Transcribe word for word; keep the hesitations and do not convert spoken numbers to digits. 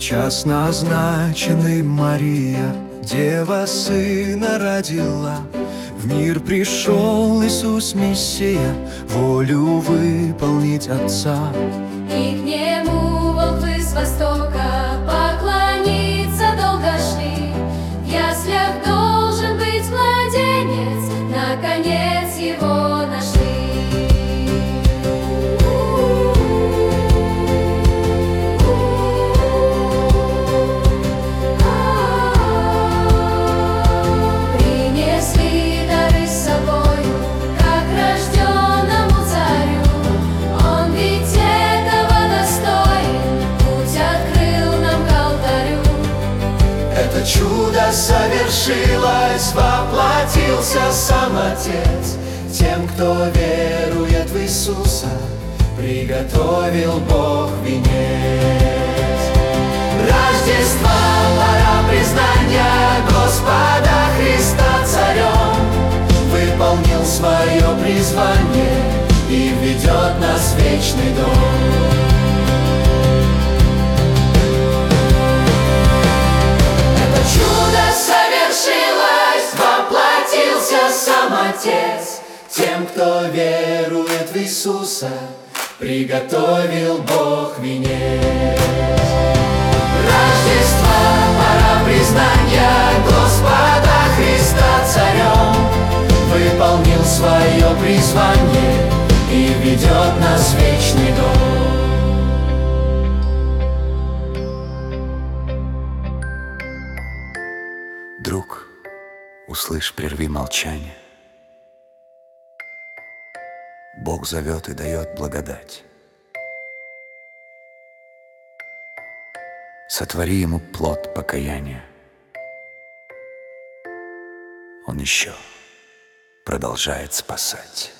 час назначенный Мария, Дева Сына родила. В мир пришел Иисус Мессия, волю выполнить Отца. И к нему волхвы с востока поклониться долго шли. В яслях должен быть младенец, наконец его нашли. Принесли дары с собою, как рожденному царю. Он ведь этого достоин, путь открыл нам к алтарю. Это чудо совершилось, воплотился сам Отец. Тем, кто верует в Иисуса, приготовил Бог венец. Рождество, пора признания Господа Христа царем. Выполнил свое призвание и ведет нас в вечный дом. Совершилось, воплотился сам Отец. Тем, кто верует в Иисуса, приготовил Бог венец. Рождество, пора признания Господа Христа царем. Выполнил свое призвание и ведет нас в вечный дом. Друг, услышь, прерви молчание. Бог зовет и дает благодать. Сотвори ему плод покаяния. Он еще продолжает спасать.